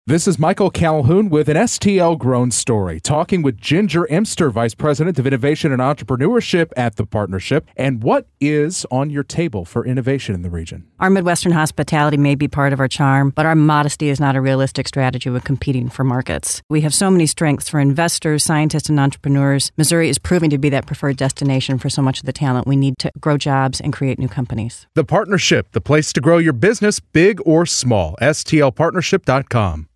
This is Michael Calhoun with an STL Grown Story, talking with Ginger Emster, Vice President of Innovation and Entrepreneurship at the Partnership. And what is on your table for innovation in the region? Our Midwestern hospitality may be part of our charm, but our modesty is not a realistic strategy when competing for markets. We have so many strengths for investors, scientists, and entrepreneurs. Missouri is proving to be that preferred destination for so much of the talent we need to grow jobs and create new companies. The Partnership, the place to grow your business, big or small. STLpartnership.com.